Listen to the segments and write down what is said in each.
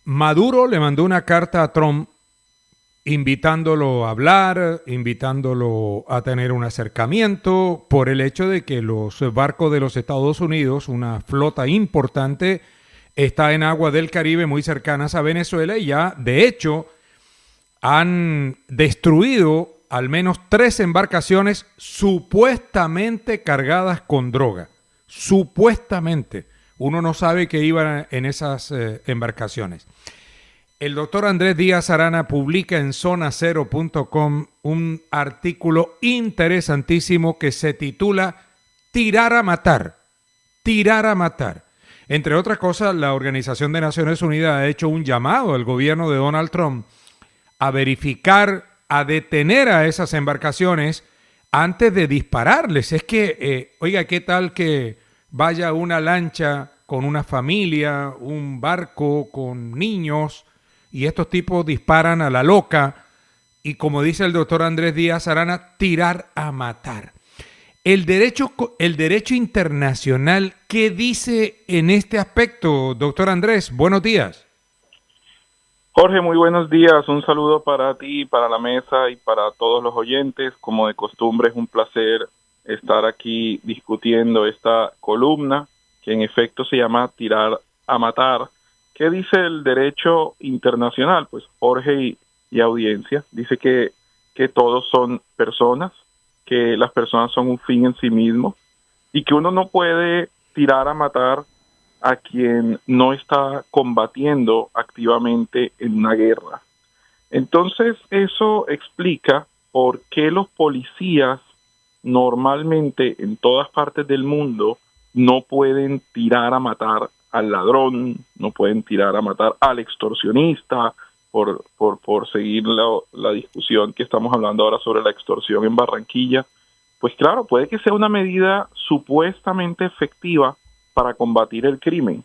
Maduro le mandó una carta a Trump invitándolo a hablar, invitándolo a tener un acercamiento por el hecho de que los barcos de los Estados Unidos, una flota importante, está en aguas del Caribe muy cercanas a Venezuela y ya, de hecho, han destruido al menos 3 embarcaciones supuestamente cargadas con droga. Supuestamente. Uno no sabe que iban en esas embarcaciones. El doctor Andrés Díaz Arana publica en zonacero.com un artículo interesantísimo que se titula Tirar a matar. Tirar a matar. Entre otras cosas, la Organización de Naciones Unidas ha hecho un llamado al gobierno de Donald Trump a verificar, a detener a esas embarcaciones antes de dispararles. Es que, oiga, ¿qué tal que vaya una lancha con una familia, un barco con niños, y estos tipos disparan a la loca y, como dice el doctor Andrés Díaz Arana, tirar a matar? El derecho internacional, ¿qué dice en este aspecto, doctor Andrés? Buenos días. Jorge, muy buenos días. Un saludo para ti, para la mesa y para todos los oyentes. Como de costumbre, es un placer estar aquí discutiendo esta columna, que en efecto se llama Tirar a matar. ¿Qué dice el derecho internacional? Pues Jorge y audiencia, dice que todos son personas, que las personas son un fin en sí mismo y que uno no puede tirar a matar a quien no está combatiendo activamente en una guerra. Entonces, eso explica por qué los policías normalmente en todas partes del mundo no pueden tirar a matar al ladrón, no pueden tirar a matar al extorsionista, por seguir la discusión que estamos hablando ahora sobre la extorsión en Barranquilla. Pues claro, puede que sea una medida supuestamente efectiva para combatir el crimen,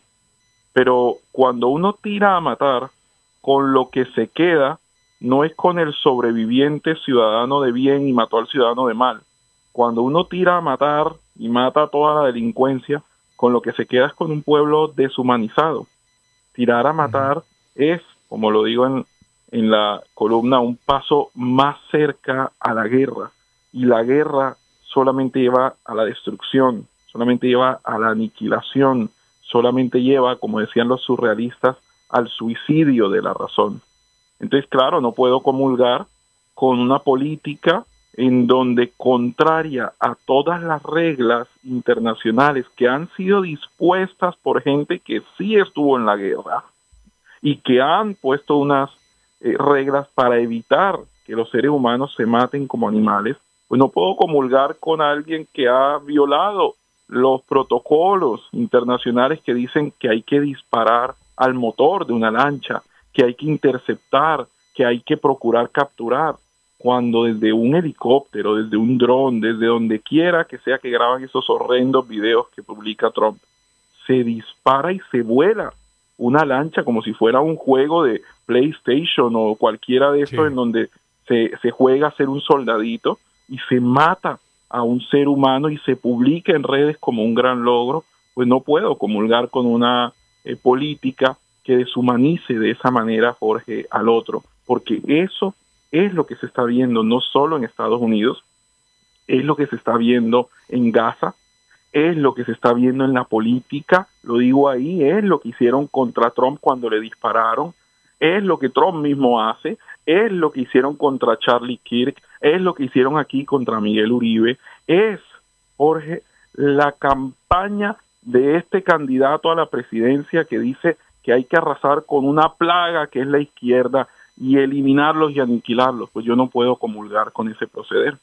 pero cuando uno tira a matar, con lo que se queda no es con el sobreviviente ciudadano de bien y mató al ciudadano de mal. Cuando uno tira a matar y mata a toda la delincuencia, con lo que se queda es con un pueblo deshumanizado. Tirar a matar es, como lo digo en la columna, un paso más cerca a la guerra. Y la guerra solamente lleva a la destrucción, solamente lleva a la aniquilación, solamente lleva, como decían los surrealistas, al suicidio de la razón. Entonces, claro, no puedo comulgar con una política en donde, contraria a todas las reglas internacionales que han sido dispuestas por gente que sí estuvo en la guerra y que han puesto unas reglas para evitar que los seres humanos se maten como animales, pues no puedo comulgar con alguien que ha violado los protocolos internacionales que dicen que hay que disparar al motor de una lancha, que hay que interceptar, que hay que procurar capturar, cuando desde un helicóptero, desde un dron, desde donde quiera que sea que graban esos horrendos videos que publica Trump, se dispara y se vuela una lancha como si fuera un juego de PlayStation o cualquiera de estos, sí, en donde se juega a ser un soldadito y se mata a un ser humano y se publica en redes como un gran logro. Pues no puedo comulgar con una política que deshumanice de esa manera, Jorge, al otro, porque eso es lo que se está viendo no solo en Estados Unidos, es lo que se está viendo en Gaza, es lo que se está viendo en la política, lo digo ahí, es lo que hicieron contra Trump cuando le dispararon, es lo que Trump mismo hace, es lo que hicieron contra Charlie Kirk, es lo que hicieron aquí contra Miguel Uribe, es, Jorge, la campaña de este candidato a la presidencia que dice que hay que arrasar con una plaga que es la izquierda y eliminarlos y aniquilarlos. Pues yo no puedo comulgar con ese proceder.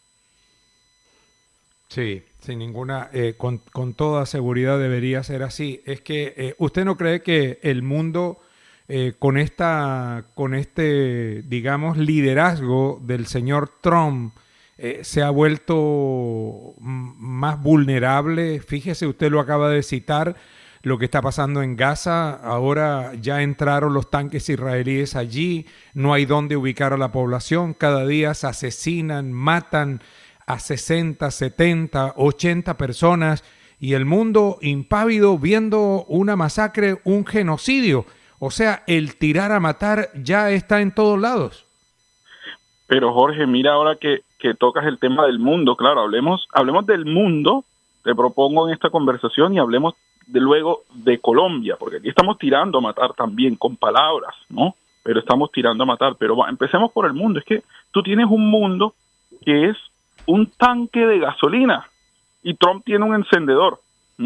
Sí, sin ninguna, con toda seguridad debería ser así. Es que usted no cree que el mundo con este, digamos, liderazgo del señor Trump se ha vuelto más vulnerable. Fíjese, usted lo acaba de citar, lo que está pasando en Gaza. Ahora ya entraron los tanques israelíes allí, no hay dónde ubicar a la población, cada día se asesinan, matan a 60, 70, 80 personas y el mundo impávido viendo una masacre, un genocidio. O sea, el tirar a matar ya está en todos lados. Pero Jorge, mira ahora que tocas el tema del mundo, claro, hablemos del mundo, te propongo en esta conversación, y hablemos luego de Colombia, porque aquí estamos tirando a matar también con palabras, ¿no? Pero estamos tirando a matar. Pero empecemos por el mundo. Es que tú tienes un mundo que es un tanque de gasolina y Trump tiene un encendedor.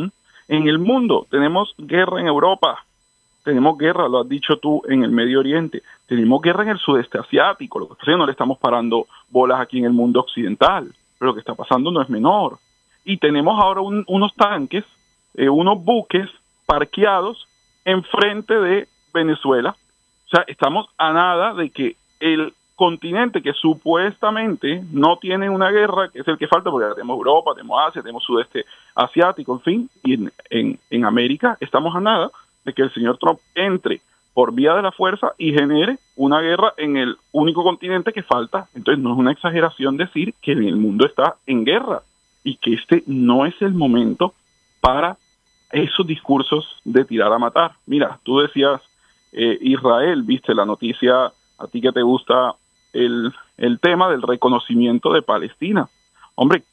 En el mundo tenemos guerra en Europa, tenemos guerra, lo has dicho tú, en el Medio Oriente, tenemos guerra en el sudeste asiático. Lo que está haciendo, no le estamos parando bolas aquí en el mundo occidental, pero lo que está pasando no es menor. Y tenemos ahora unos tanques, unos buques parqueados enfrente de Venezuela. O sea, estamos a nada de que el continente que supuestamente no tiene una guerra, que es el que falta, porque tenemos Europa, tenemos Asia, tenemos sudeste asiático, en fin, y en América estamos a nada de que el señor Trump entre por vía de la fuerza y genere una guerra en el único continente que falta. Entonces no es una exageración decir que el mundo está en guerra y que este no es el momento para esos discursos de tirar a matar. Mira, tú decías Israel, viste la noticia, a ti que te gusta el tema del reconocimiento de Palestina. Hombre,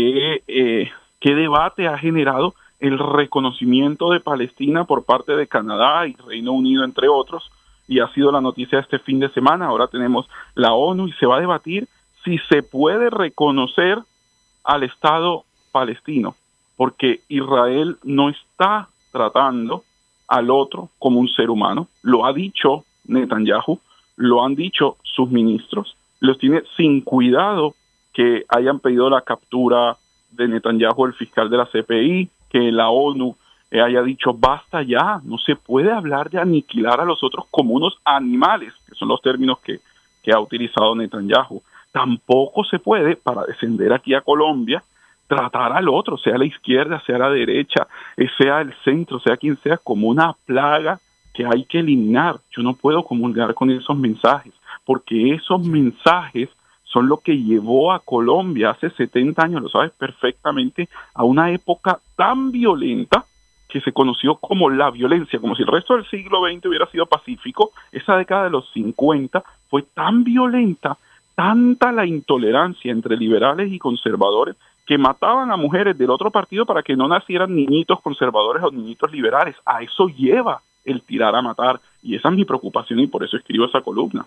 ¿qué debate ha generado el reconocimiento de Palestina por parte de Canadá y Reino Unido, entre otros? Y ha sido la noticia este fin de semana. Ahora tenemos la ONU y se va a debatir si se puede reconocer al Estado palestino, porque Israel no está tratando al otro como un ser humano. Lo ha dicho Netanyahu, lo han dicho sus ministros, los tiene sin cuidado que hayan pedido la captura de Netanyahu, el fiscal de la CPI, que la ONU haya dicho basta ya, no se puede hablar de aniquilar a los otros como unos animales, que son los términos que ha utilizado Netanyahu. Tampoco se puede, para descender aquí a Colombia, tratar al otro, sea la izquierda, sea la derecha, sea el centro, sea quien sea, como una plaga que hay que eliminar. Yo no puedo comulgar con esos mensajes, porque esos mensajes son lo que llevó a Colombia hace 70 años, lo sabes perfectamente, a una época tan violenta que se conoció como la violencia, como si el resto del siglo XX hubiera sido pacífico. Esa década de los 50 fue tan violenta, tanta la intolerancia entre liberales y conservadores, que mataban a mujeres del otro partido para que no nacieran niñitos conservadores o niñitos liberales. A eso lleva el tirar a matar, y esa es mi preocupación, y por eso escribo esa columna.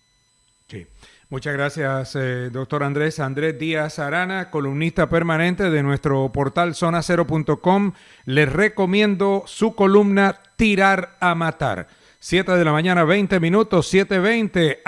Sí. Muchas gracias, doctor Andrés Díaz Arana, columnista permanente de nuestro portal zonacero.com. Les recomiendo su columna Tirar a Matar. 7 de la mañana, 20 minutos, 7:20.